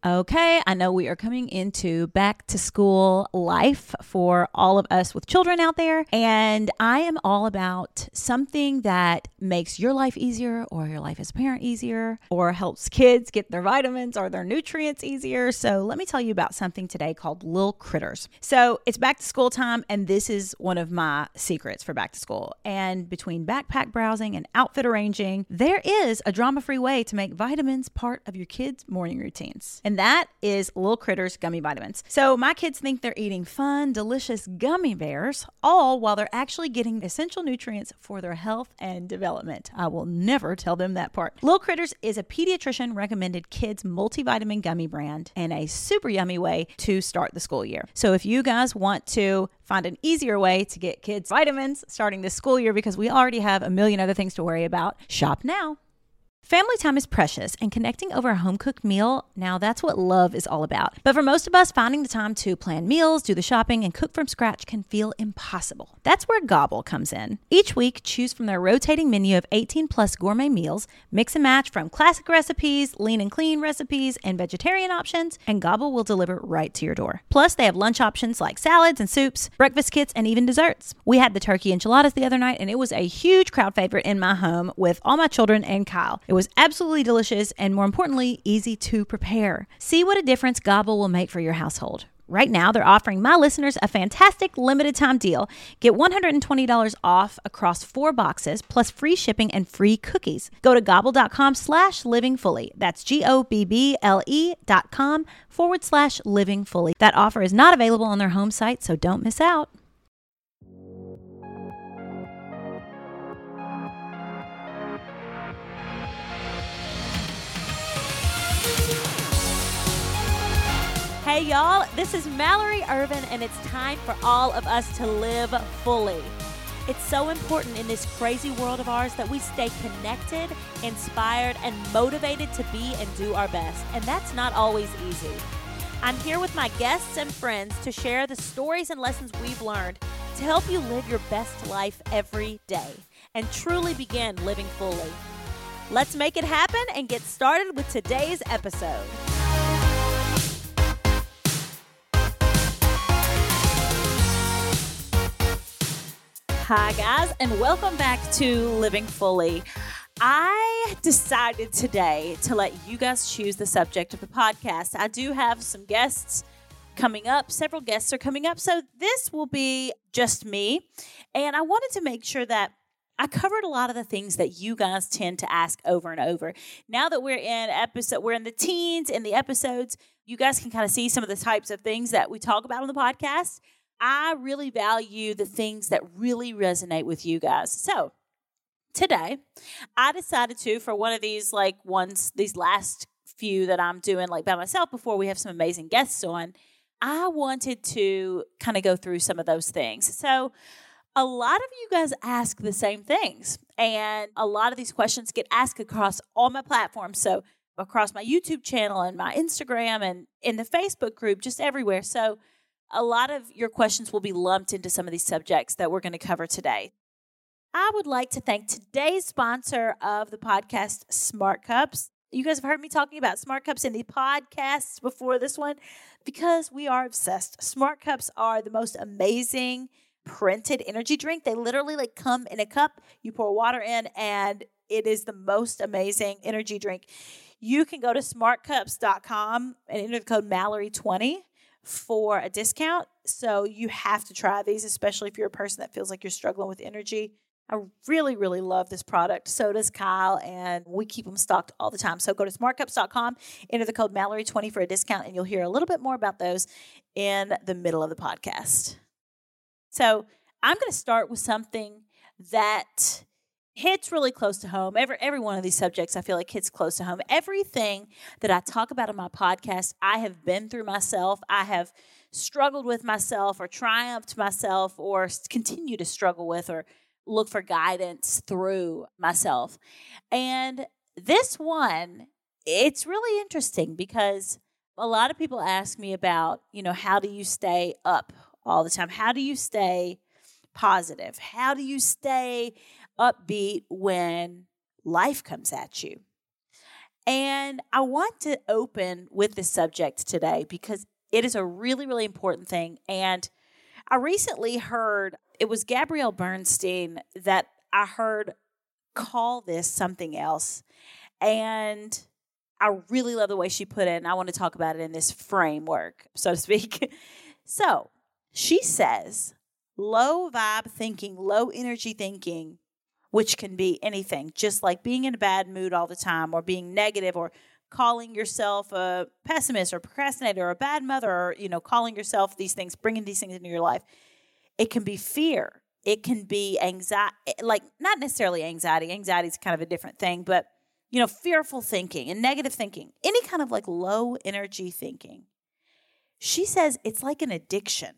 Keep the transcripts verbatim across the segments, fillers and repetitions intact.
Okay, I know we are coming into back to school life for all of us with children out there, and I am all about something that makes your life easier or your life as a parent easier or helps kids get their vitamins or their nutrients easier. So let me tell you about something today called Lil Critters. So it's back to school time, and this is one of my secrets for back to school. And between backpack browsing and outfit arranging, there is a drama-free way to make vitamins part of your kids' morning routines. And that is Lil Critters Gummy Vitamins. So my kids think they're eating fun, delicious gummy bears, all while they're actually getting essential nutrients for their health and development. I will never tell them that part. Lil Critters is a pediatrician recommended kids multivitamin gummy brand and a super yummy way to start the school year. So if you guys want to find an easier way to get kids vitamins starting this school year, because we already have a million other things to worry about, shop now. Family time is precious, and connecting over a home-cooked meal, now that's what love is all about. But for most of us, finding the time to plan meals, do the shopping, and cook from scratch can feel impossible. That's where Gobble comes in. Each week, choose from their rotating menu of eighteen plus gourmet meals, mix and match from classic recipes, lean and clean recipes, and vegetarian options, and Gobble will deliver right to your door. Plus, they have lunch options like salads and soups, breakfast kits, and even desserts. We had the turkey enchiladas the other night, and it was a huge crowd favorite in my home with all my children and Kyle. It was absolutely delicious and, more importantly, easy to prepare. See what a difference Gobble will make for your household. Right now, they're offering my listeners a fantastic limited time deal. Get one hundred twenty dollars off across four boxes, plus free shipping and free cookies. Go to gobble.com slash living fully. That's G-O-B-B-L-E dot com forward slash living fully. That offer is not available on their home site, so don't miss out. Hey y'all, this is Mallory Irvin, and it's time for all of us to live fully. It's so important in this crazy world of ours that we stay connected, inspired, and motivated to be and do our best, and that's not always easy. I'm here with my guests and friends to share the stories and lessons we've learned to help you live your best life every day and truly begin living fully. Let's make it happen and get started with today's episode. Hi guys, and welcome back to Living Fully. I decided today to let you guys choose the subject of the podcast. I do have some guests coming up. Several guests are coming up, so this will be just me. And I wanted to make sure that I covered a lot of the things that you guys tend to ask over and over. Now that we're in episode, we're in the teens, in the episodes, you guys can kind of see some of the types of things that we talk about on the podcast. I really value the things that really resonate with you guys. So today, I decided to, for one of these like ones, these last few that I'm doing like by myself before we have some amazing guests on, I wanted to kind of go through some of those things. So a lot of you guys ask the same things, and a lot of these questions get asked across all my platforms. So across my YouTube channel and my Instagram and in the Facebook group, just everywhere. So a lot of your questions will be lumped into some of these subjects that we're going to cover today. I would like to thank today's sponsor of the podcast, Smart Cups. You guys have heard me talking about Smart Cups in the podcasts before this one because we are obsessed. Smart Cups are the most amazing printed energy drink. They literally like come in a cup. You pour water in, and it is the most amazing energy drink. You can go to smart cups dot com and enter the code Mallory twenty for a discount. So you have to try these, especially if you're a person that feels like you're struggling with energy. I really, really love this product. So does Kyle, and we keep them stocked all the time. So go to smart cups dot com, enter the code Mallory twenty for a discount, and you'll hear a little bit more about those in the middle of the podcast. So I'm going to start with something that hits really close to home. Every, every one of these subjects, I feel like hits close to home. Everything that I talk about in my podcast, I have been through myself. I have struggled with myself or triumphed myself or continue to struggle with or look for guidance through myself. And this one, it's really interesting because a lot of people ask me about, you know, how do you stay up all the time? How do you stay positive? How do you stay upbeat when life comes at you? And I want to open with this subject today because it is a really, really important thing. And I recently heard, it was Gabrielle Bernstein that I heard call this something else. And I really love the way she put it, and I want to talk about it in this framework, so to speak. So she says, low vibe thinking, low energy thinking, which can be anything, just like being in a bad mood all the time or being negative or calling yourself a pessimist or procrastinator or a bad mother or, you know, calling yourself these things, bringing these things into your life. It can be fear. It can be anxiety, like not necessarily anxiety. Anxiety is kind of a different thing, but, you know, fearful thinking and negative thinking, any kind of like low energy thinking. She says it's like an addiction.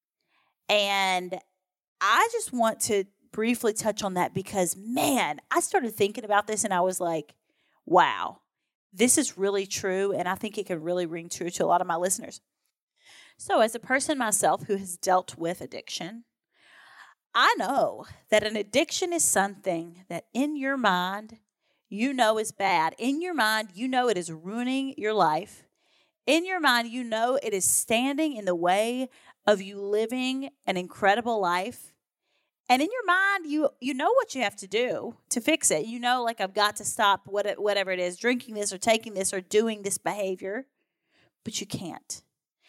And I just want to briefly touch on that because, man, I started thinking about this and I was like, wow, this is really true. And I think it could really ring true to a lot of my listeners. So as a person myself who has dealt with addiction, I know that an addiction is something that in your mind, you know is bad. In your mind, you know it is ruining your life. In your mind, you know it is standing in the way of you living an incredible life. And in your mind, you you know what you have to do to fix it. You know, like, I've got to stop what it, whatever it is, drinking this or taking this or doing this behavior, but you can't.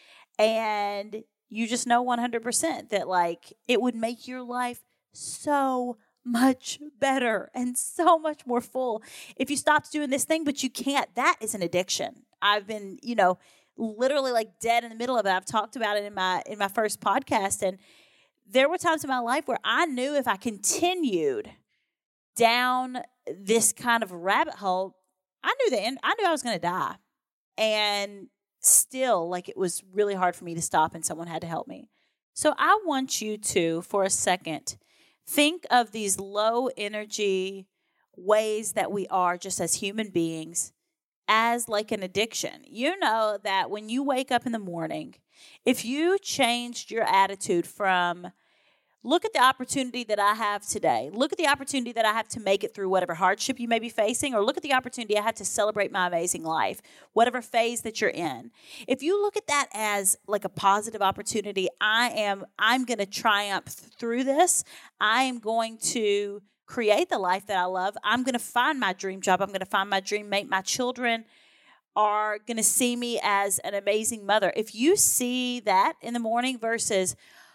And you just know one hundred percent that, like, it would make your life so much better and so much more full if you stopped doing this thing, but you can't. That is an addiction. I've been, you know, literally like dead in the middle of it. I've talked about it in my in my first podcast, and there were times in my life where I knew if I continued down this kind of rabbit hole, I knew the end. I knew I was going to die, and still, like, it was really hard for me to stop, and someone had to help me. So I want you to, for a second, think of these low energy ways that we are just as human beings as like an addiction. You know that when you wake up in the morning, if you changed your attitude from, look at the opportunity that I have today, look at the opportunity that I have to make it through whatever hardship you may be facing, or look at the opportunity I have to celebrate my amazing life, whatever phase that you're in. If you look at that as like a positive opportunity, I am, I'm going to triumph through this. I am going to create the life that I love. I'm going to find my dream job. I'm going to find my dream mate. My children are going to see me as an amazing mother. If you see that in the morning versus,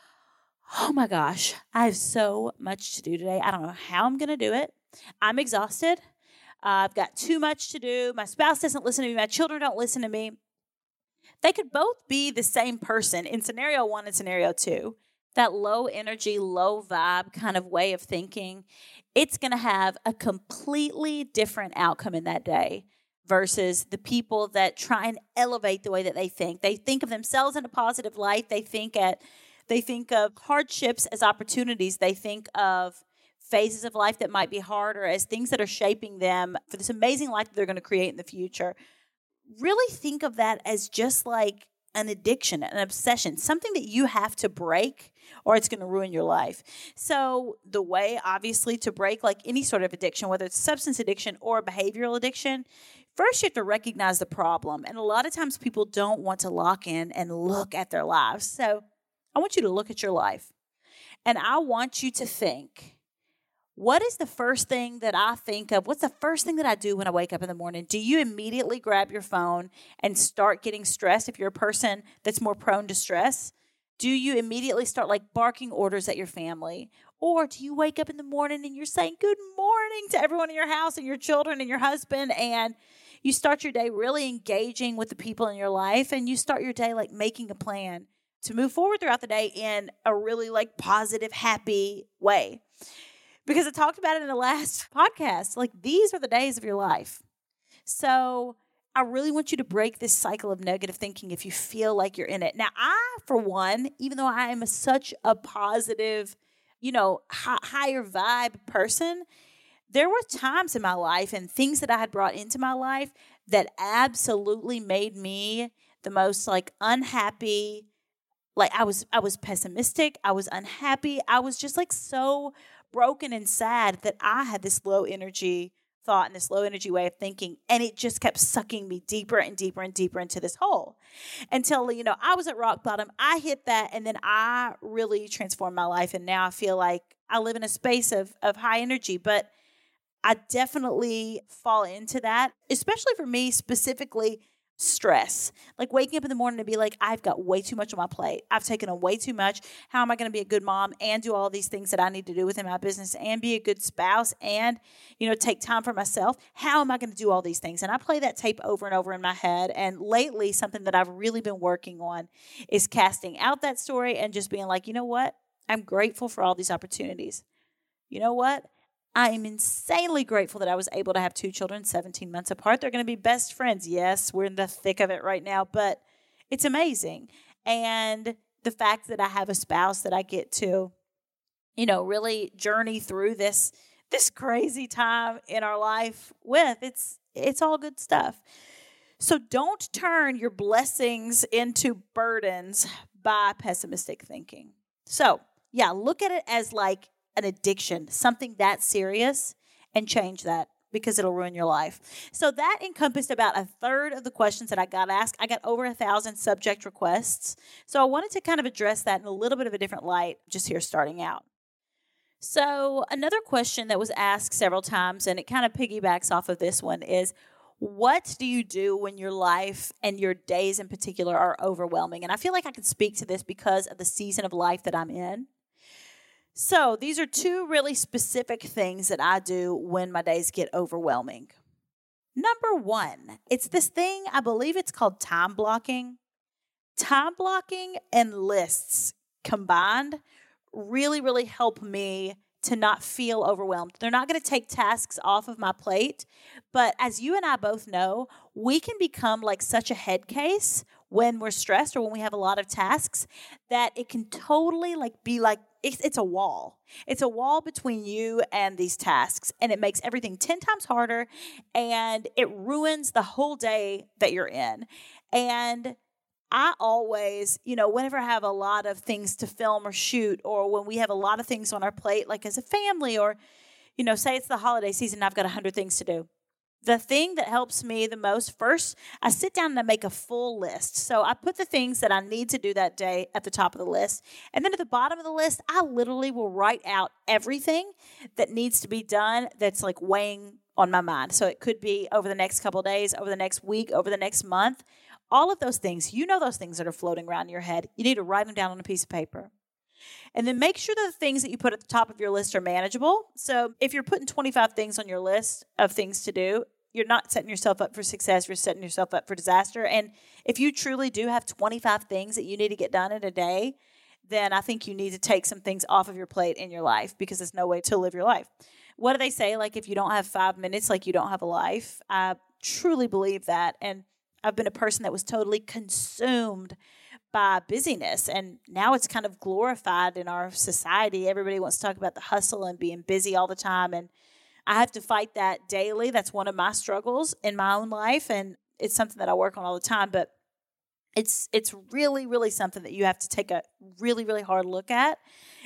oh my gosh, I have so much to do today. I don't know how I'm going to do it. I'm exhausted. Uh, I've got too much to do. My spouse doesn't listen to me. My children don't listen to me. They could both be the same person in scenario one and scenario two. That low energy, low vibe kind of way of thinking, it's going to have a completely different outcome in that day versus the people that try and elevate the way that they think. They think of themselves in a positive light. They think at They think of hardships as opportunities. They think of phases of life that might be harder as things that are shaping them for this amazing life that they're going to create in the future. Really think of that as just like an addiction, an obsession, something that you have to break or it's going to ruin your life. So the way, obviously, to break like any sort of addiction, whether it's substance addiction or behavioral addiction, first you have to recognize the problem. And a lot of times people don't want to lock in and look at their lives. So I want you to look at your life, and I want you to think, what is the first thing that I think of? What's the first thing that I do when I wake up in the morning? Do you immediately grab your phone and start getting stressed if you're a person that's more prone to stress? Do you immediately start like barking orders at your family? Or do you wake up in the morning and you're saying good morning to everyone in your house and your children and your husband, and you start your day really engaging with the people in your life, and you start your day like making a plan to move forward throughout the day in a really like positive, happy way? Because I talked about it in the last podcast. Like, these are the days of your life. So I really want you to break this cycle of negative thinking if you feel like you're in it. Now, I, for one, even though I am a, such a positive, you know, hi- higher vibe person, there were times in my life and things that I had brought into my life that absolutely made me the most like unhappy. Like, I was, I was pessimistic. I was unhappy. I was just like so broken and sad that I had this low energy thought and this low energy way of thinking. And it just kept sucking me deeper and deeper and deeper into this hole until, you know, I was at rock bottom. I hit that, and then I really transformed my life. And now I feel like I live in a space of, of high energy, but I definitely fall into that, especially for me, specifically stress. Like waking up in the morning to be like, I've got way too much on my plate. I've taken on way too much. How am I going to be a good mom and do all these things that I need to do within my business and be a good spouse and, you know, take time for myself? How am I going to do all these things? And I play that tape over and over in my head. And lately, something that I've really been working on is casting out that story and just being like, you know what? I'm grateful for all these opportunities. You know what? I am insanely grateful that I was able to have two children seventeen months apart. They're going to be best friends. Yes, we're in the thick of it right now, but it's amazing. And the fact that I have a spouse that I get to, you know, really journey through this this crazy time in our life with, it's it's all good stuff. So don't turn your blessings into burdens by pessimistic thinking. So, yeah, look at it as like an addiction, something that serious, and change that because it'll ruin your life. So that encompassed about a third of the questions that I got asked. I got over a thousand subject requests. So I wanted to kind of address that in a little bit of a different light just here starting out. So another question that was asked several times, and it kind of piggybacks off of this one, is what do you do when your life and your days in particular are overwhelming? And I feel like I can speak to this because of the season of life that I'm in. So these are two really specific things that I do when my days get overwhelming. Number one, it's this thing, I believe it's called time blocking. Time blocking and lists combined really, really help me to not feel overwhelmed. They're not going to take tasks off of my plate, but as you and I both know, we can become like such a head case when we're stressed or when we have a lot of tasks that it can totally like be like, it's, it's a wall. It's a wall between you and these tasks, and it makes everything ten times harder, and it ruins the whole day that you're in. And I always, you know, whenever I have a lot of things to film or shoot, or when we have a lot of things on our plate, like as a family, or, you know, say it's the holiday season, I've got a hundred things to do. The thing that helps me the most, first, I sit down and I make a full list. So I put the things that I need to do that day at the top of the list. And then at the bottom of the list, I literally will write out everything that needs to be done that's like weighing on my mind. So it could be over the next couple of days, over the next week, over the next month. All of those things, you know those things that are floating around in your head. You need to write them down on a piece of paper. And then make sure that the things that you put at the top of your list are manageable. So if you're putting twenty-five things on your list of things to do, you're not setting yourself up for success. You're setting yourself up for disaster. And if you truly do have twenty-five things that you need to get done in a day, then I think you need to take some things off of your plate in your life because there's no way to live your life. What do they say? Like if you don't have five minutes, like you don't have a life. I truly believe that. And I've been a person that was totally consumed by busyness. And now it's kind of glorified in our society. Everybody wants to talk about the hustle and being busy all the time. And I have to fight that daily. That's one of my struggles in my own life. And it's something that I work on all the time. But it's it's really, really something that you have to take a really, really hard look at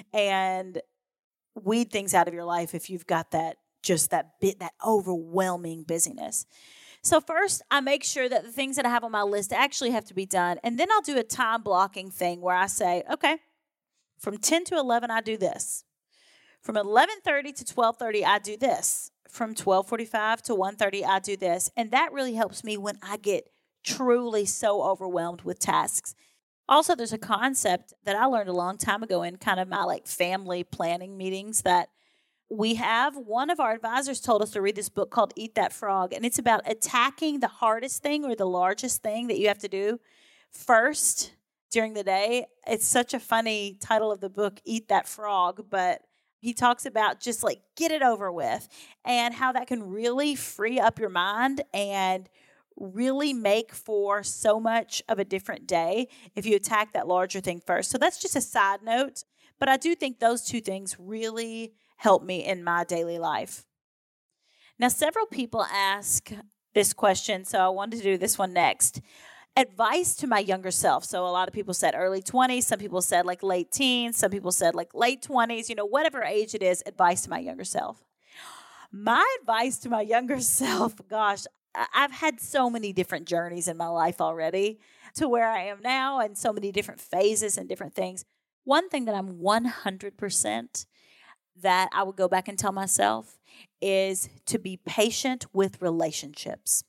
and weed things out of your life if you've got that, just that bit, that overwhelming busyness. So first, I make sure that the things that I have on my list actually have to be done. And then I'll do a time blocking thing where I say, okay, from ten to eleven, I do this. From eleven thirty to twelve thirty, I do this. From twelve forty-five to one thirty, I do this. And that really helps me when I get truly so overwhelmed with tasks. Also, there's a concept that I learned a long time ago in kind of my like family planning meetings that we have. One of our advisors told us to read this book called Eat That Frog, and it's about attacking the hardest thing or the largest thing that you have to do first during the day. It's such a funny title of the book, Eat That Frog, but he talks about just like get it over with and how that can really free up your mind and really make for so much of a different day if you attack that larger thing first. So that's just a side note, but I do think those two things really help me in my daily life. Now, several people ask this question, so I wanted to do this one next. Advice to my younger self. So a lot of people said early twenties. Some people said like late teens. Some people said like late twenties. You know, whatever age it is, advice to my younger self. My advice to my younger self, gosh, I've had so many different journeys in my life already to where I am now and so many different phases and different things. One thing that I'm one hundred percent that I would go back and tell myself is to be patient with relationships.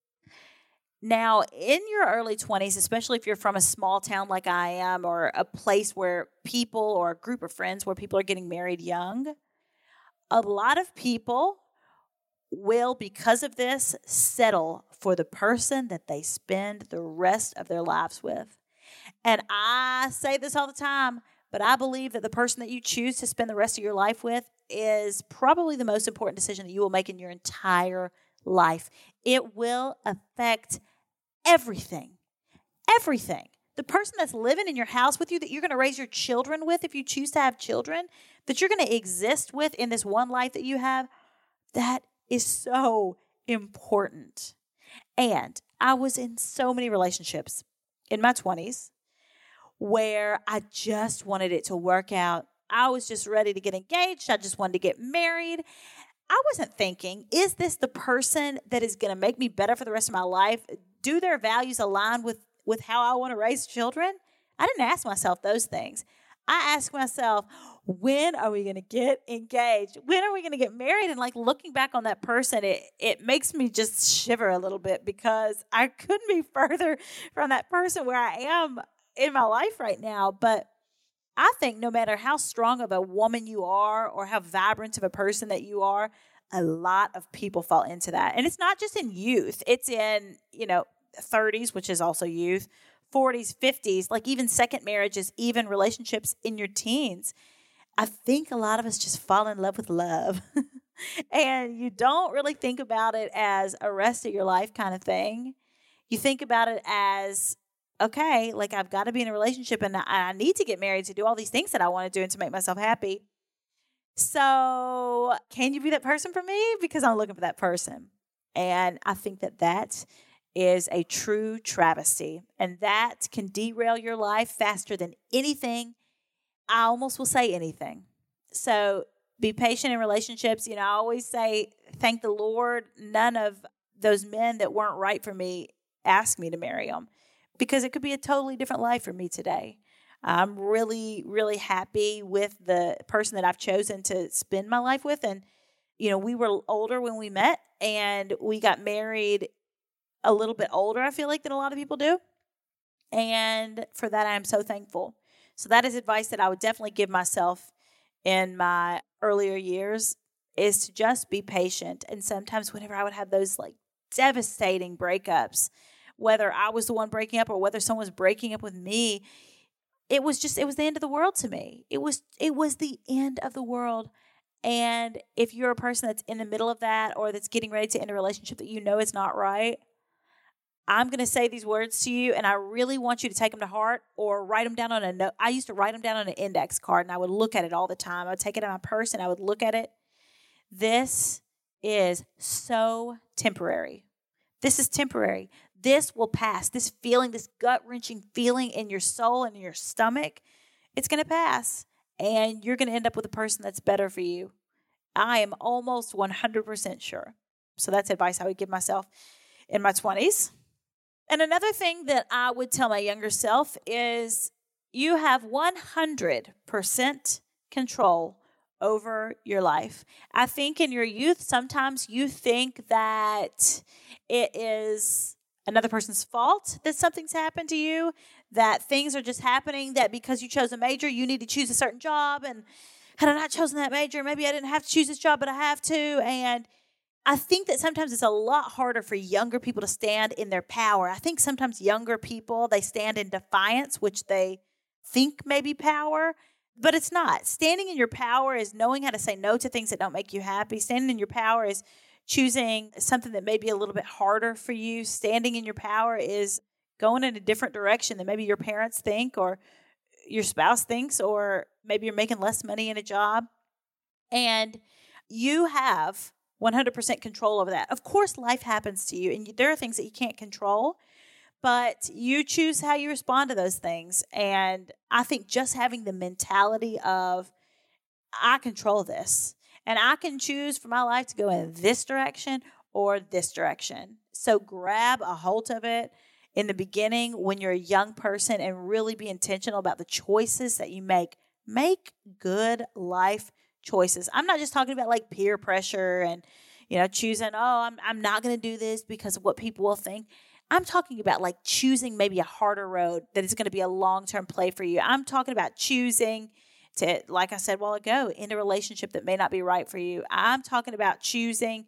Now, in your early twenties, especially if you're from a small town like I am, or a place where people or a group of friends where people are getting married young, a lot of people will, because of this, settle for the person that they spend the rest of their lives with. And I say this all the time, but I believe that the person that you choose to spend the rest of your life with is probably the most important decision that you will make in your entire life. It will affect everything, everything. The person that's living in your house with you, that you're going to raise your children with if you choose to have children, that you're going to exist with in this one life that you have, that is so important. And I was in so many relationships in my twenties where I just wanted it to work out. I was just ready to get engaged. I just wanted to get married. I wasn't thinking, is this the person that is going to make me better for the rest of my life? Do their values align with, with how I want to raise children? I didn't ask myself those things. I asked myself, when are we going to get engaged? When are we going to get married? And like looking back on that person, it, it makes me just shiver a little bit because I couldn't be further from that person where I am in my life right now. But I think no matter how strong of a woman you are or how vibrant of a person that you are, a lot of people fall into that. And it's not just in youth. It's in, you know, thirties, which is also youth, forties, fifties, like even second marriages, even relationships in your teens. I think a lot of us just fall in love with love. And you don't really think about it as a rest of your life kind of thing. You think about it as, okay, like I've got to be in a relationship and I need to get married to do all these things that I want to do and to make myself happy. So can you be that person for me? Because I'm looking for that person. And I think that that is a true travesty. And that can derail your life faster than anything. I almost will say anything. So be patient in relationships. You know, I always say, thank the Lord, none of those men that weren't right for me asked me to marry them. Because it could be a totally different life for me today. I'm really, really happy with the person that I've chosen to spend my life with. And, you know, we were older when we met and we got married a little bit older, I feel like, than a lot of people do. And for that, I am so thankful. So that is advice that I would definitely give myself in my earlier years, is to just be patient. And sometimes whenever I would have those like devastating breakups, whether I was the one breaking up or whether someone was breaking up with me, it was just, it was the end of the world to me. It was, it was the end of the world. And if you're a person that's in the middle of that or that's getting ready to end a relationship that you know is not right, I'm going to say these words to you, and I really want you to take them to heart or write them down on a note. I used to write them down on an index card, and I would look at it all the time. I would take it in my purse, and I would look at it. This is so temporary. This is temporary. This will pass. This feeling, this gut-wrenching feeling in your soul and in your stomach, it's going to pass, and you're going to end up with a person that's better for you. I am almost one hundred percent sure. So that's advice I would give myself in my twenties. And another thing that I would tell my younger self is you have one hundred percent control over your life. I think in your youth, sometimes you think that it is another person's fault that something's happened to you, that things are just happening, that because you chose a major, you need to choose a certain job. And had I not chosen that major, maybe I didn't have to choose this job, but I have to. And I think that sometimes it's a lot harder for younger people to stand in their power. I think sometimes younger people, they stand in defiance, which they think may be power, but it's not. Standing in your power is knowing how to say no to things that don't make you happy. Standing in your power is choosing something that may be a little bit harder for you. Standing in your power is going in a different direction than maybe your parents think or your spouse thinks, or maybe you're making less money in a job. And you have one hundred percent control over that. Of course, life happens to you, and there are things that you can't control, but you choose how you respond to those things. And I think just having the mentality of, I control this, And I can choose for my life to go in this direction or this direction. So grab a hold of it in the beginning when you're a young person and really be intentional about the choices that you make. Make good life choices. I'm not just talking about like peer pressure and, you know, choosing, oh, I'm I'm not going to do this because of what people will think. I'm talking about like choosing maybe a harder road that is going to be a long-term play for you. I'm talking about choosing to, like I said a while ago, end a relationship that may not be right for you. I'm talking about choosing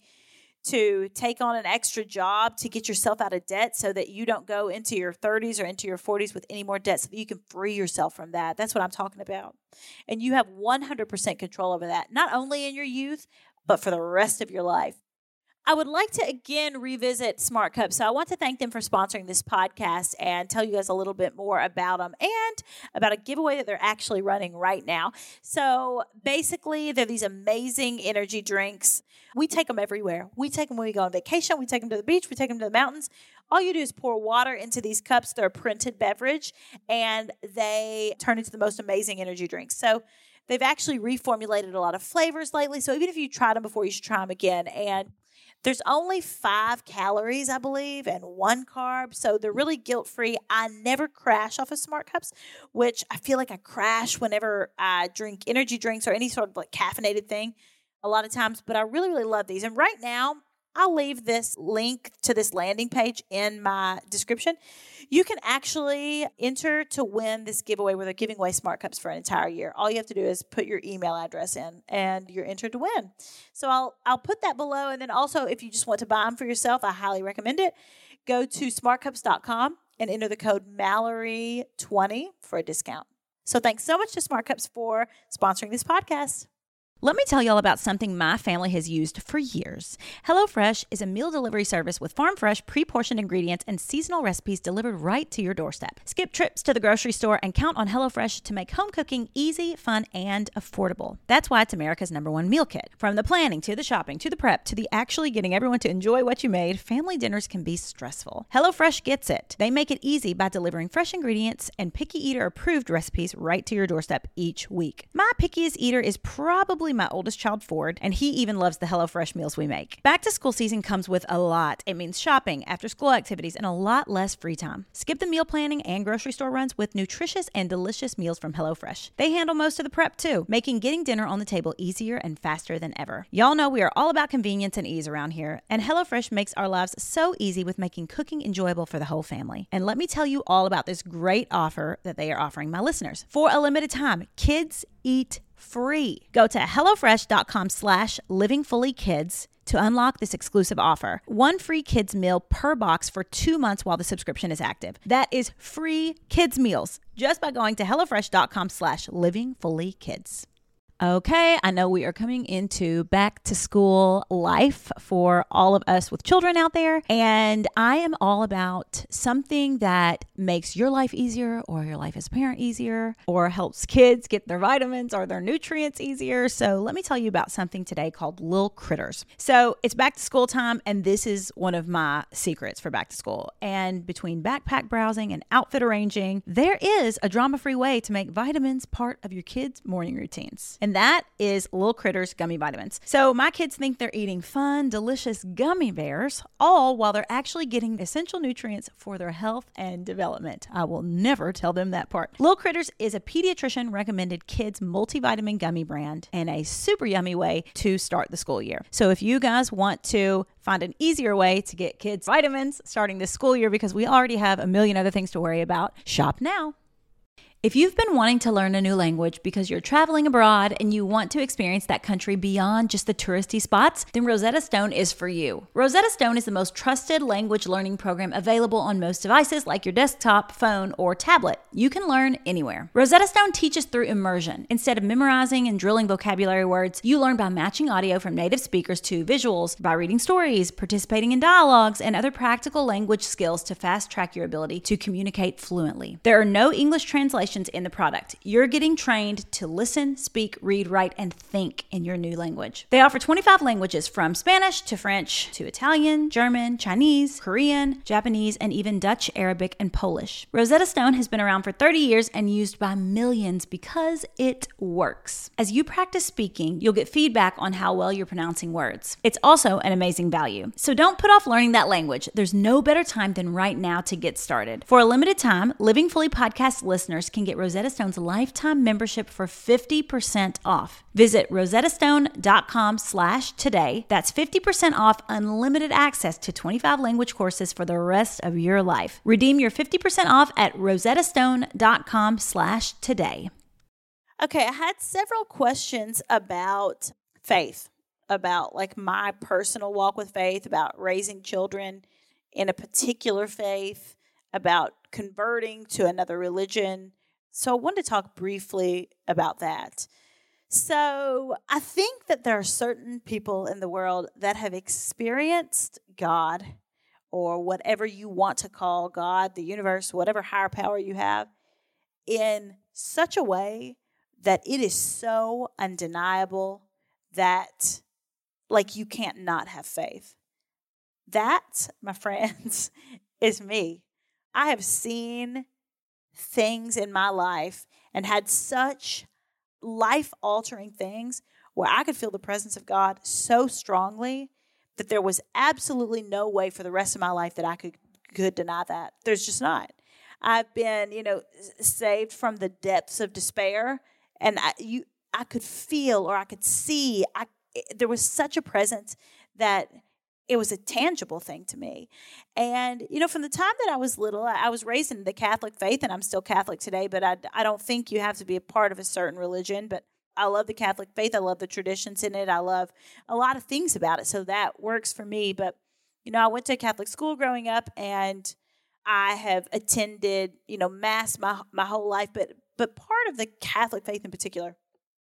to take on an extra job to get yourself out of debt so that you don't go into your thirties or into your forties with any more debt so that you can free yourself from that. That's what I'm talking about. And you have one hundred percent control over that, not only in your youth, but for the rest of your life. I would like to again revisit Smart Cups. So I want to thank them for sponsoring this podcast and tell you guys a little bit more about them and about a giveaway that they're actually running right now. So basically, they're these amazing energy drinks. We take them everywhere. We take them when we go on vacation. We take them to the beach. We take them to the mountains. All you do is pour water into these cups. They're a printed beverage, and they turn into the most amazing energy drinks. So they've actually reformulated a lot of flavors lately. So even if you tried them before, you should try them again. And there's only five calories, I believe, and one carb, so they're really guilt-free. I never crash off of Smart Cups, which I feel like I crash whenever I drink energy drinks or any sort of like caffeinated thing a lot of times, but I really, really love these. And right now, I'll leave this link to this landing page in my description. You can actually enter to win this giveaway where they're giving away Smart Cups for an entire year. All you have to do is put your email address in and you're entered to win. So I'll I'll put that below. And then also, if you just want to buy them for yourself, I highly recommend it. Go to smart cups dot com and enter the code Mallory twenty for a discount. So thanks so much to Smart Cups for sponsoring this podcast. Let me tell you all about something my family has used for years. HelloFresh is a meal delivery service with farm-fresh, pre-portioned ingredients and seasonal recipes delivered right to your doorstep. Skip trips to the grocery store and count on HelloFresh to make home cooking easy, fun, and affordable. That's why it's America's number one meal kit. From the planning, to the shopping, to the prep, to the actually getting everyone to enjoy what you made, family dinners can be stressful. HelloFresh gets it. They make it easy by delivering fresh ingredients and picky eater-approved recipes right to your doorstep each week. My pickiest eater is probably my oldest child, Ford, and he even loves the HelloFresh meals we make. Back to school season comes with a lot. It means shopping, after school activities, and a lot less free time. Skip the meal planning and grocery store runs with nutritious and delicious meals from HelloFresh. They handle most of the prep too, making getting dinner on the table easier and faster than ever. Y'all know we are all about convenience and ease around here, and HelloFresh makes our lives so easy with making cooking enjoyable for the whole family. And let me tell you all about this great offer that they are offering my listeners. For a limited time, kids eat free. Go to HelloFresh.com slash livingfullykids to unlock this exclusive offer. One free kids meal per box for two months while the subscription is active. That is free kids meals just by going to HelloFresh.com slash livingfullykids. Okay, I know we are coming into back to school life for all of us with children out there, and I am all about something that makes your life easier or your life as a parent easier or helps kids get their vitamins or their nutrients easier. So let me tell you about something today called Lil Critters. So it's back to school time, and this is one of my secrets for back to school. And between backpack browsing and outfit arranging, there is a drama-free way to make vitamins part of your kids' morning routines. And that is Lil Critters Gummy Vitamins. So my kids think they're eating fun, delicious gummy bears, all while they're actually getting essential nutrients for their health and development. I will never tell them that part. Lil Critters is a pediatrician recommended kids multivitamin gummy brand and a super yummy way to start the school year. So if you guys want to find an easier way to get kids vitamins starting this school year, because we already have a million other things to worry about, shop now. If you've been wanting to learn a new language because you're traveling abroad and you want to experience that country beyond just the touristy spots, then Rosetta Stone is for you. Rosetta Stone is the most trusted language learning program available on most devices like your desktop, phone, or tablet. You can learn anywhere. Rosetta Stone teaches through immersion. Instead of memorizing and drilling vocabulary words, you learn by matching audio from native speakers to visuals, by reading stories, participating in dialogues, and other practical language skills to fast track your ability to communicate fluently. There are no English translations translations in the product. You're getting trained to listen, speak, read, write, and think in your new language. They offer twenty-five languages from Spanish to French to Italian, German, Chinese, Korean, Japanese, and even Dutch, Arabic, and Polish. Rosetta Stone has been around for thirty years and used by millions because it works. As you practice speaking, you'll get feedback on how well you're pronouncing words. It's also an amazing value. So don't put off learning that language. There's no better time than right now to get started. For a limited time, Living Fully podcast listeners can get Rosetta Stone's lifetime membership for fifty percent off. Visit rosettastone.com slash today. That's fifty percent off unlimited access to twenty-five language courses for the rest of your life. Redeem your fifty percent off at rosettastone.com slash today. Okay, I had several questions about faith, about like my personal walk with faith, about raising children in a particular faith, about converting to another religion. So I wanted to talk briefly about that. So I think that there are certain people in the world that have experienced God, or whatever you want to call God, the universe, whatever higher power you have, in such a way that it is so undeniable that, like, you can't not have faith. That, my friends, is me. I have seen things in my life and had such life-altering things where I could feel the presence of God so strongly that there was absolutely no way for the rest of my life that I could, could deny that. There's just not. I've been, you know, saved from the depths of despair, and I, you, I could feel or I could see. I, there was such a presence that it was a tangible thing to me. And, you know, from the time that I was little, I was raised in the Catholic faith, and I'm still Catholic today, but I, I don't think you have to be a part of a certain religion. But I love the Catholic faith. I love the traditions in it. I love a lot of things about it. So that works for me. But, you know, I went to a Catholic school growing up, and I have attended, you know, Mass my my whole life. But but part of the Catholic faith in particular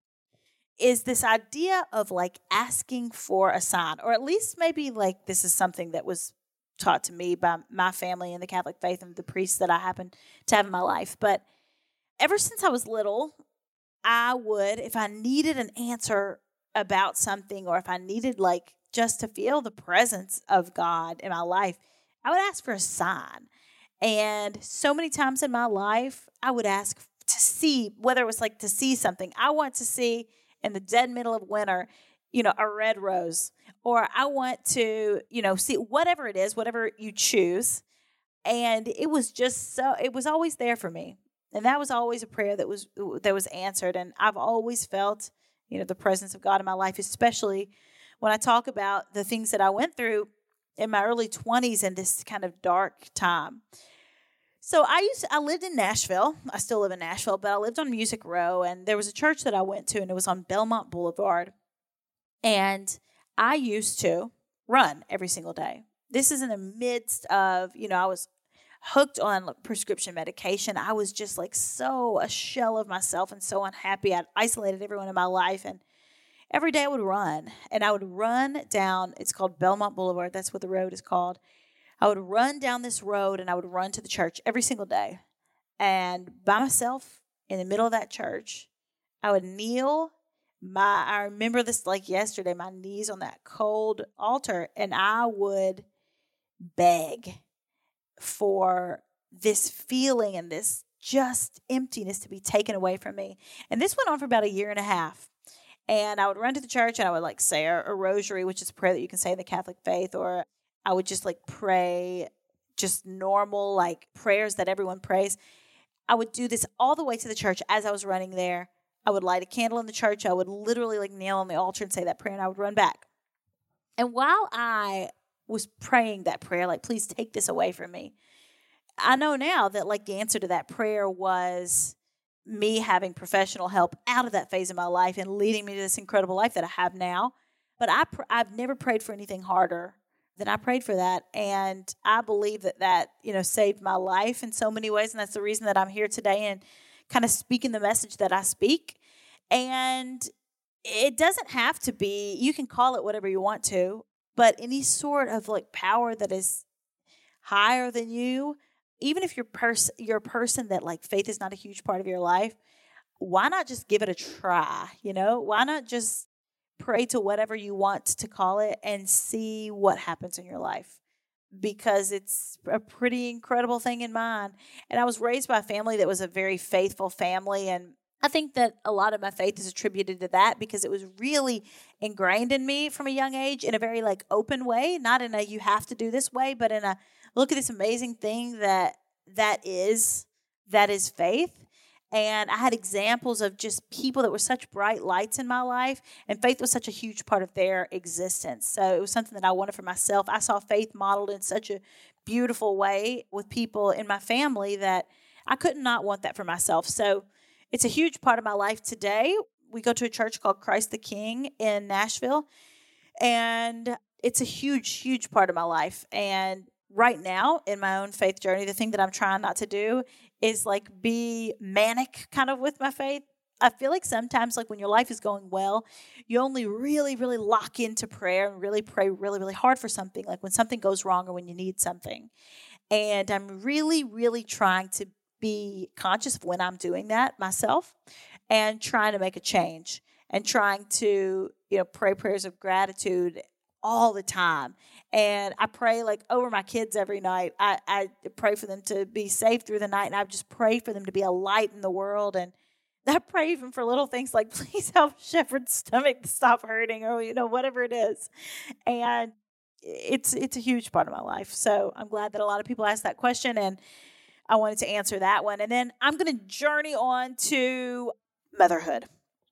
is this idea of like asking for a sign, or at least maybe like this is something that was taught to me by my family in the Catholic faith and the priests that I happen to have in my life. But ever since I was little, I would, if I needed an answer about something, or if I needed like just to feel the presence of God in my life, I would ask for a sign. And so many times in my life, I would ask to see, whether it was like to see something. I want to see in the dead middle of winter, you know, a red rose, or I want to, you know, see whatever it is, whatever you choose. And it was just so, it was always there for me. And that was always a prayer that was, that was answered. And I've always felt, you know, the presence of God in my life, especially when I talk about the things that I went through in my early twenties in this kind of dark time. So I used to, I lived in Nashville. I still live in Nashville, but I lived on Music Row, and there was a church that I went to, and it was on Belmont Boulevard. And I used to run every single day. This is in the midst of, you know, I was hooked on prescription medication. I was just like so a shell of myself and so unhappy. I'd isolated everyone in my life, and every day I would run, and I would run down, it's called Belmont Boulevard. That's what the road is called. I would run down this road, and I would run to the church every single day. And by myself in the middle of that church, I would kneel. My, I remember this like yesterday, my knees on that cold altar, and I would beg for this feeling and this just emptiness to be taken away from me. And this went on for about a year and a half. And I would run to the church, and I would like say a, a rosary, which is a prayer that you can say in the Catholic faith, or I would just like pray just normal like prayers that everyone prays. I would do this all the way to the church. As I was running there, I would light a candle in the church. I would literally like kneel on the altar and say that prayer, and I would run back. And while I was praying that prayer, like, please take this away from me, I know now that like the answer to that prayer was me having professional help out of that phase of my life and leading me to this incredible life that I have now. But I pr- I've never prayed for anything harder than I prayed for that. And I believe that that, you know, saved my life in so many ways. And that's the reason that I'm here today and kind of speaking the message that I speak. And it doesn't have to be, you can call it whatever you want to, but any sort of like power that is higher than you, even if you're, pers- you're a person that like faith is not a huge part of your life, why not just give it a try? You know, why not just pray to whatever you want to call it and see what happens in your life? Because it's a pretty incredible thing in mine. And I was raised by a family that was a very faithful family. And I think that a lot of my faith is attributed to that because it was really ingrained in me from a young age in a very like open way, not in a you have to do this way, but in a look at this amazing thing that that is that is faith. And I had examples of just people that were such bright lights in my life, and faith was such a huge part of their existence. So it was something that I wanted for myself. I saw faith modeled in such a beautiful way with people in my family that I could not want that for myself. So it's a huge part of my life today. We go to a church called Christ the King in Nashville, and it's a huge, huge part of my life. And right now in my own faith journey, the thing that I'm trying not to do is like be manic kind of with my faith. I feel like sometimes like when your life is going well, you only really, really lock into prayer and really pray really, really hard for something, like when something goes wrong or when you need something. And I'm really, really trying to be conscious of when I'm doing that myself and trying to make a change and trying to, you know, pray prayers of gratitude all the time. And I pray like over my kids every night. I, I pray for them to be safe through the night. And I just pray for them to be a light in the world. And I pray even for little things like, please help Shepherd's stomach to stop hurting or, you know, whatever it is. And it's, it's a huge part of my life. So I'm glad that a lot of people asked that question and I wanted to answer that one. And then I'm going to journey on to motherhood.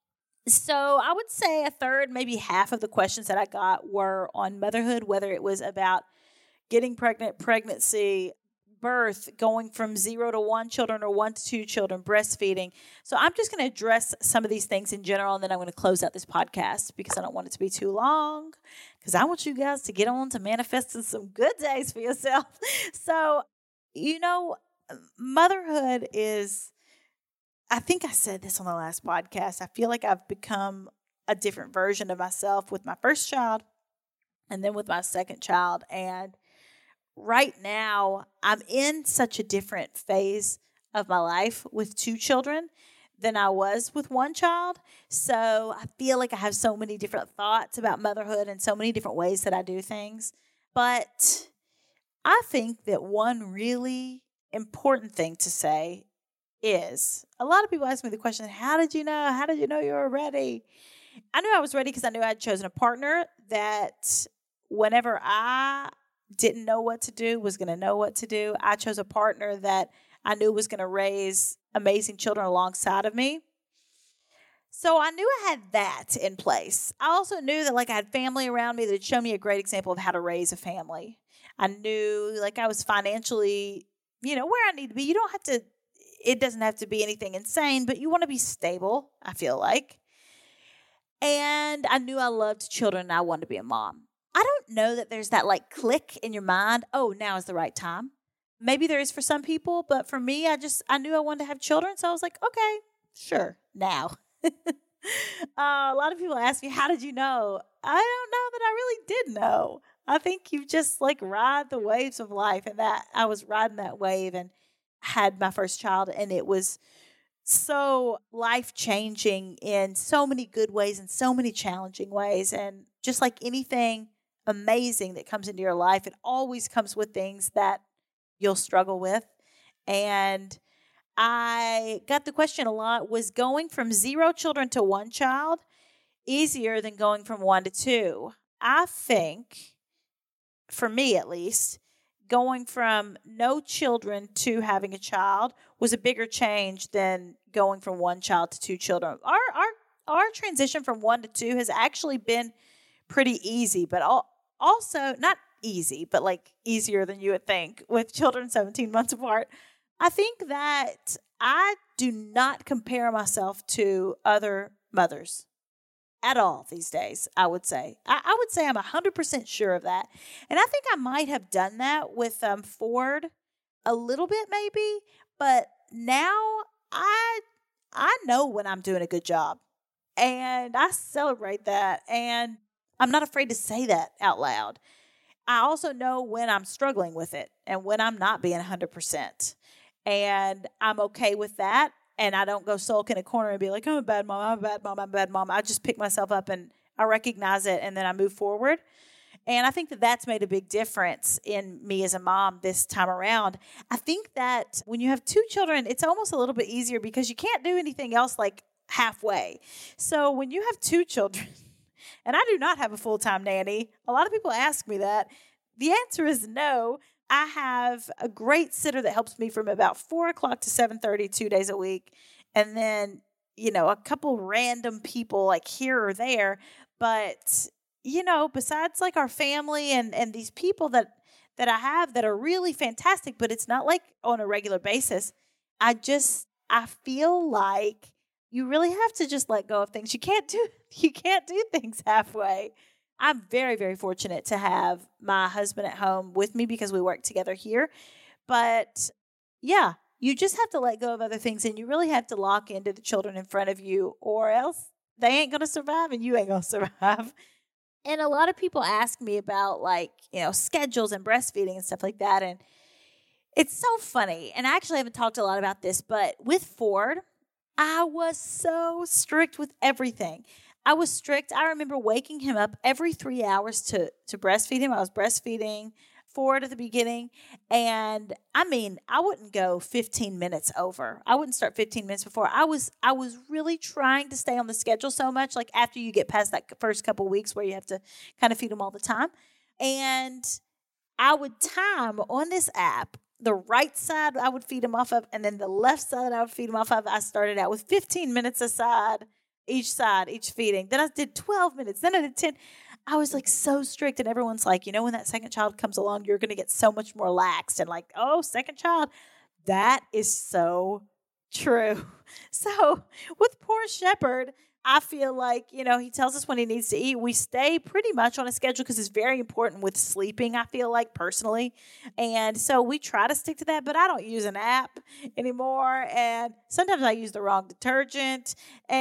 So I would say a third, maybe half of the questions that I got were on motherhood, whether it was about getting pregnant, pregnancy, birth, going from zero to one children or one to two children, breastfeeding. So I'm just going to address some of these things in general, and then I'm going to close out this podcast because I don't want it to be too long because I want you guys to get on to manifesting some good days for yourself. So, you know, motherhood is... I think I said this on the last podcast. I feel like I've become a different version of myself with my first child and then with my second child. And right now, I'm in such a different phase of my life with two children than I was with one child. So I feel like I have so many different thoughts about motherhood and so many different ways that I do things. But I think that one really important thing to say is a lot of people ask me the question, how did you know? How did you know you were ready? I knew I was ready because I knew I'd chosen a partner that whenever I didn't know what to do, was going to know what to do. I chose a partner that I knew was going to raise amazing children alongside of me. So I knew I had that in place. I also knew that like I had family around me that had shown me a great example of how to raise a family. I knew like I was financially, you know, where I need to be. You don't have to It doesn't have to be anything insane, but you want to be stable, I feel like. And I knew I loved children and I wanted to be a mom. I don't know that there's that like click in your mind, oh, now is the right time. Maybe there is for some people, but for me, I just, I knew I wanted to have children. So I was like, okay, sure, now. uh, a lot of people ask me, how did you know? I don't know that I really did know. I think you just like ride the waves of life, and that I was riding that wave and had my first child, and it was so life-changing in so many good ways and so many challenging ways. And just like anything amazing that comes into your life, it always comes with things that you'll struggle with. And I got the question a lot, was going from zero children to one child easier than going from one to two? I think, for me at least, going from no children to having a child was a bigger change than going from one child to two children. Our our our transition from one to two has actually been pretty easy, but also not easy, but like easier than you would think with children seventeen months apart. I think that I do not compare myself to other mothers at all these days, I would say. I, I would say I'm one hundred percent sure of that. And I think I might have done that with um, Ford a little bit maybe, but now I I know when I'm doing a good job. And I celebrate that. And I'm not afraid to say that out loud. I also know when I'm struggling with it and when I'm not being one hundred percent. And I'm okay with that. And I don't go sulk in a corner and be like, I'm a bad mom, I'm a bad mom, I'm a bad mom. I just pick myself up and I recognize it and then I move forward. And I think that that's made a big difference in me as a mom this time around. I think that when you have two children, it's almost a little bit easier because you can't do anything else like halfway. So when you have two children, and I do not have a full-time nanny, a lot of people ask me that. The answer is no. I have a great sitter that helps me from about four o'clock to seven thirty, two days a week. And then, you know, a couple random people like here or there. But you know, besides like our family and, and these people that, that I have that are really fantastic, but it's not like on a regular basis. I just, I feel like you really have to just let go of things. You can't do, you can't do things halfway. I'm very, very fortunate to have my husband at home with me because we work together here. But yeah, you just have to let go of other things and you really have to lock into the children in front of you or else they ain't going to survive and you ain't going to survive. And a lot of people ask me about like, you know, schedules and breastfeeding and stuff like that. And it's so funny. And I actually haven't talked a lot about this, but with Ford, I was so strict with everything. I was strict. I remember waking him up every three hours to, to breastfeed him. I was breastfeeding Ford at the beginning. And I mean, I wouldn't go fifteen minutes over. I wouldn't start fifteen minutes before. I was I was really trying to stay on the schedule so much, like after you get past that first couple of weeks where you have to kind of feed them all the time. And I would time on this app, the right side I would feed them off of, and then the left side I would feed them off of. I started out with fifteen minutes aside, each side, each feeding. Then I did twelve minutes. Then I did ten. I was like so strict, and everyone's like, you know, when that second child comes along, you're going to get so much more laxed. And like, oh, second child, that is so true. So with poor Shepherd, I feel like, you know, he tells us when he needs to eat. We stay pretty much on a schedule because it's very important with sleeping, I feel like, personally. And so we try to stick to that, but I don't use an app anymore. And sometimes I use the wrong detergent.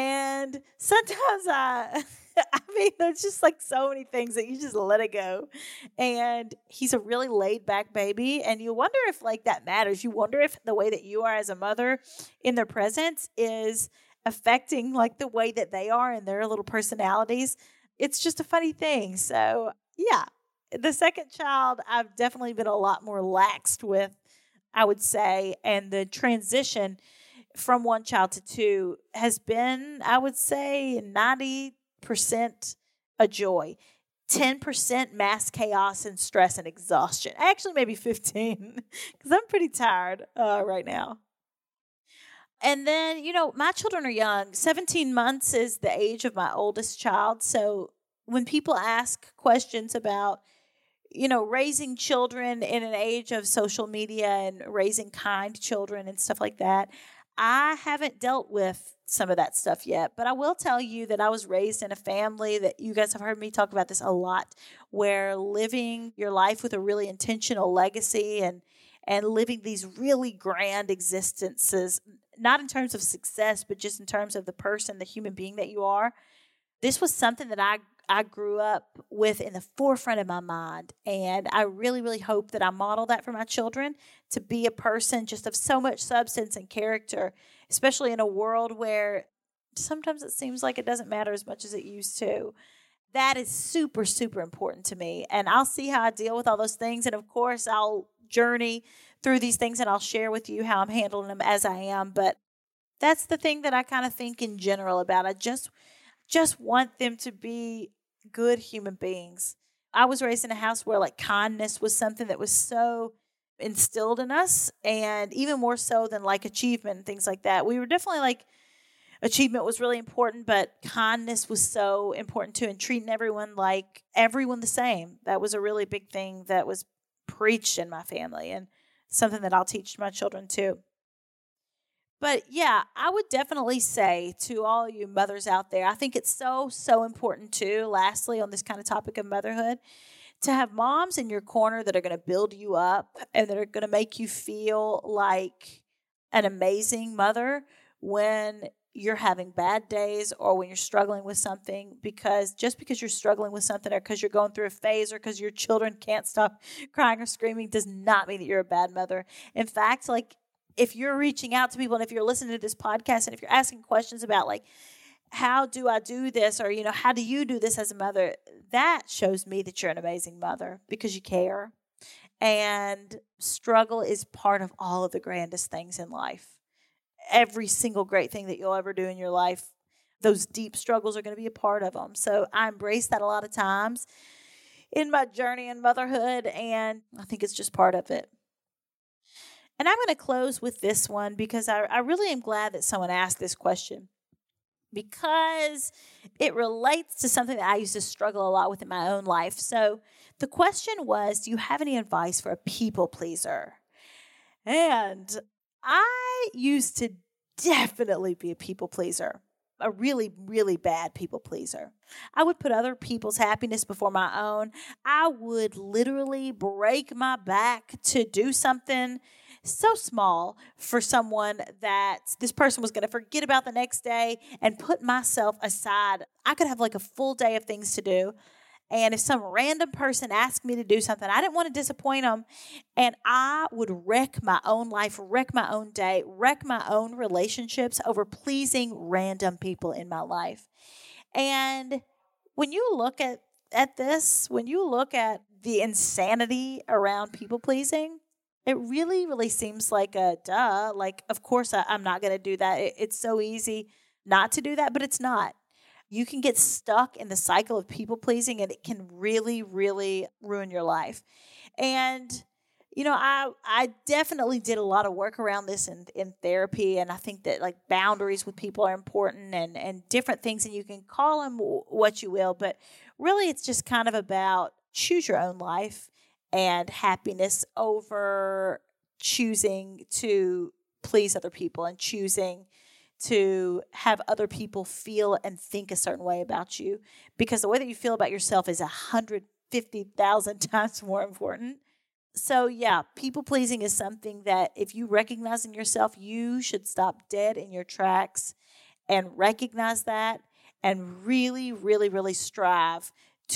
And sometimes I... I mean, there's just like so many things that you just let it go. And he's a really laid back baby. And you wonder if like that matters. You wonder if the way that you are as a mother in their presence is affecting like the way that they are and their little personalities. It's just a funny thing. So yeah, the second child, I've definitely been a lot more laxed with, I would say. And the transition from one child to two has been, I would say, ninety percent a joy, ten percent mass chaos and stress and exhaustion. Actually, maybe fifteen, because I'm pretty tired uh, right now. And then, you know, my children are young. seventeen months is the age of my oldest child. So when people ask questions about, you know, raising children in an age of social media and raising kind children and stuff like that, I haven't dealt with some of that stuff yet, but I will tell you that I was raised in a family that you guys have heard me talk about this a lot, where living your life with a really intentional legacy and and living these really grand existences, not in terms of success, but just in terms of the person, the human being that you are. This was something that I I grew up with in the forefront of my mind. And I really, really hope that I model that for my children, to be a person just of so much substance and character, especially in a world where sometimes it seems like it doesn't matter as much as it used to. That is super, super important to me. And I'll see how I deal with all those things. And of course, I'll journey through these things and I'll share with you how I'm handling them as I am. But that's the thing that I kind of think in general about. I just, just want them to be good human beings. I was raised in a house where like kindness was something that was so instilled in us, and even more so than like achievement and things like that. We were definitely like, achievement was really important, but kindness was so important too, and treating everyone like everyone the same. That was a really big thing that was preached in my family, and something that I'll teach my children too. But yeah, I would definitely say to all you mothers out there, I think it's so, so important too, lastly, on this kind of topic of motherhood, to have moms in your corner that are going to build you up and that are going to make you feel like an amazing mother when you're having bad days or when you're struggling with something, because just because you're struggling with something or because you're going through a phase or because your children can't stop crying or screaming does not mean that you're a bad mother. In fact, like if you're reaching out to people and if you're listening to this podcast and if you're asking questions about like, how do I do this? Or, you know, how do you do this as a mother? That shows me that you're an amazing mother because you care. And struggle is part of all of the grandest things in life. Every single great thing that you'll ever do in your life, those deep struggles are going to be a part of them. So I embrace that a lot of times in my journey in motherhood, and I think it's just part of it. And I'm going to close with this one because I, I really am glad that someone asked this question, because it relates to something that I used to struggle a lot with in my own life. So the question was, do you have any advice for a people pleaser? And I used to definitely be a people pleaser, a really, really bad people pleaser. I would put other people's happiness before my own. I would literally break my back to do something so small for someone that this person was going to forget about the next day and put myself aside. I could have like a full day of things to do. And if some random person asked me to do something, I didn't want to disappoint them. And I would wreck my own life, wreck my own day, wreck my own relationships over pleasing random people in my life. And when you look at, at this, when you look at the insanity around people pleasing, it really, really seems like a duh. Like, of course, I, I'm not going to do that. It, it's so easy not to do that, but it's not. You can get stuck in the cycle of people pleasing, and it can really, really ruin your life. And, you know, I I definitely did a lot of work around this in, in therapy, and I think that like boundaries with people are important and, and different things, and you can call them what you will, but really it's just kind of about choose your own life and happiness over choosing to please other people and choosing to have other people feel and think a certain way about you, because the way that you feel about yourself is one hundred fifty thousand times more important. So yeah, people pleasing is something that if you recognize in yourself, you should stop dead in your tracks and recognize that and really, really, really strive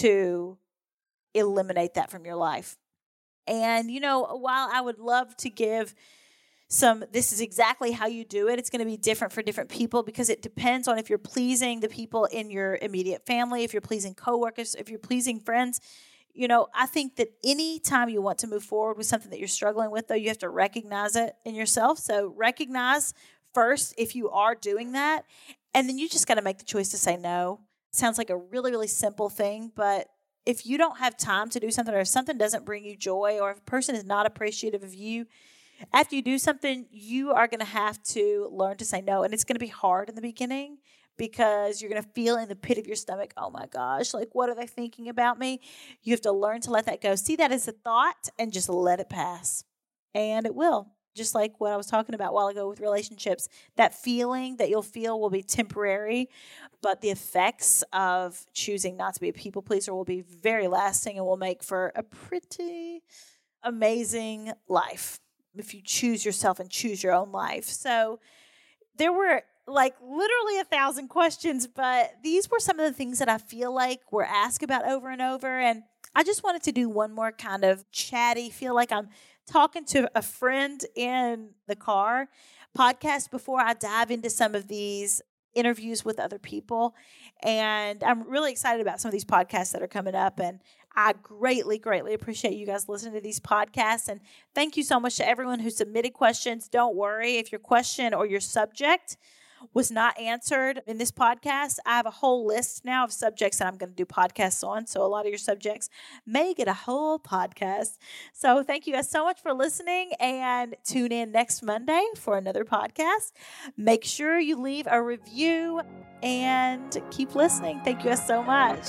to eliminate that from your life. And, you know, while I would love to give some, this is exactly how you do it, it's going to be different for different people because it depends on if you're pleasing the people in your immediate family, if you're pleasing coworkers, if you're pleasing friends. You know, I think that any time you want to move forward with something that you're struggling with, though, you have to recognize it in yourself. So recognize first if you are doing that, and then you just got to make the choice to say no. Sounds like a really, really simple thing, but if you don't have time to do something, or if something doesn't bring you joy, or if a person is not appreciative of you, after you do something, you are going to have to learn to say no. And it's going to be hard in the beginning because you're going to feel in the pit of your stomach, oh my gosh, like what are they thinking about me? You have to learn to let that go. See that as a thought and just let it pass. And it will. Just like what I was talking about a while ago with relationships. That feeling that you'll feel will be temporary, but the effects of choosing not to be a people pleaser will be very lasting and will make for a pretty amazing life if you choose yourself and choose your own life. So there were like literally a thousand questions, but these were some of the things that I feel like were asked about over and over. And I just wanted to do one more kind of chatty, feel like I'm talking to a friend in the car podcast before I dive into some of these interviews with other people. And I'm really excited about some of these podcasts that are coming up. And I greatly, greatly appreciate you guys listening to these podcasts. And thank you so much to everyone who submitted questions. Don't worry if your question or your subject was not answered in this podcast. I have a whole list now of subjects that I'm going to do podcasts on. So a lot of your subjects may get a whole podcast. So thank you guys so much for listening, and tune in next Monday for another podcast. Make sure you leave a review and keep listening. Thank you guys so much.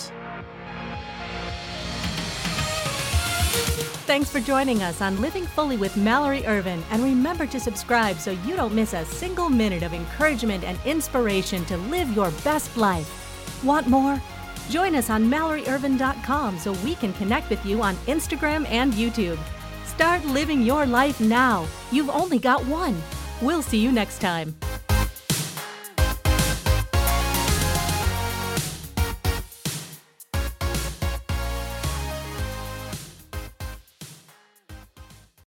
Thanks for joining us on Living Fully with Mallory Ervin, and remember to subscribe so you don't miss a single minute of encouragement and inspiration to live your best life. Want more? Join us on Mallory Ervin dot com so we can connect with you on Instagram and YouTube. Start living your life now. You've only got one. We'll see you next time.